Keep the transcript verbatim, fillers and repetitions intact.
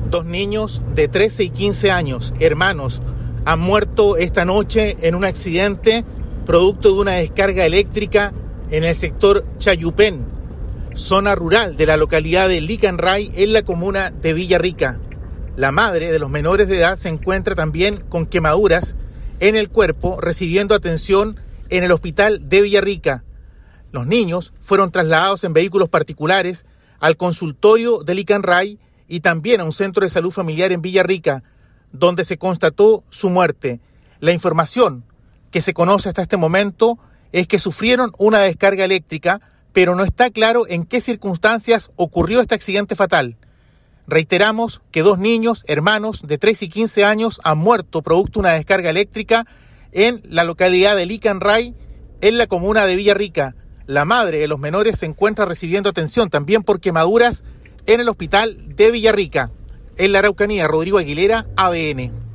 Dos niños de trece y quince años, hermanos, han muerto esta noche en un accidente producto de una descarga eléctrica en el sector Chayupén, zona rural de la localidad de Licanray, en la comuna de Villarrica. La madre de los menores de edad se encuentra también con quemaduras en el cuerpo, recibiendo atención en el hospital de Villarrica. Los niños fueron trasladados en vehículos particulares al consultorio de Licanray y también a un centro de salud familiar en Villarrica, donde se constató su muerte. La información que se conoce hasta este momento es que sufrieron una descarga eléctrica, pero no está claro en qué circunstancias ocurrió este accidente fatal. Reiteramos que dos niños, hermanos de trece y quince años, han muerto producto de una descarga eléctrica en la localidad de Licanray, en la comuna de Villarrica. La madre de los menores se encuentra recibiendo atención también por quemaduras en el hospital de Villarrica. En la Araucanía, Rodrigo Aguilera, A B N.